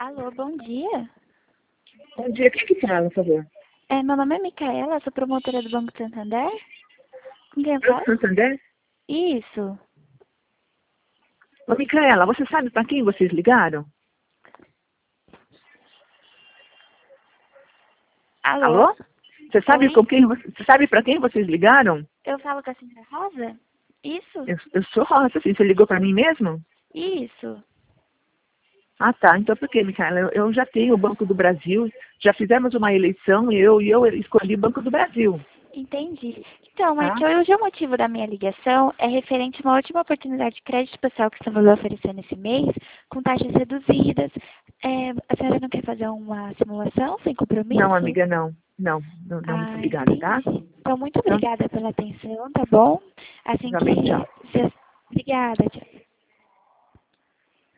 Alô, bom dia. Bom dia, quem que fala, por favor? Meu nome é Micaela, sou promotora do Banco Santander. Com quem eu Banco falo? Santander? Isso. Ô, Micaela, você sabe para quem vocês ligaram? Alô? Alô? Você sabe Oi? você sabe para quem vocês ligaram? Eu falo com a senhora Rosa? Isso? Eu sou Rosa, assim, você ligou para mim mesmo? Isso. Ah, tá. Então por quê, Micaela? Eu já tenho o Banco do Brasil, já fizemos uma eleição e eu escolhi o Banco do Brasil, Entendi. Então, é tá? que hoje o motivo da minha ligação é referente a uma última oportunidade de crédito pessoal que estamos oferecendo esse mês, com taxas reduzidas. A senhora não quer fazer uma simulação sem Não, compromisso? amiga, não. Não, não, não, muito Ah, obrigada, tá? entendi. Então, muito Então, obrigada pela atenção, tá bom? Assim que... realmente, tchau. Obrigada, tchau.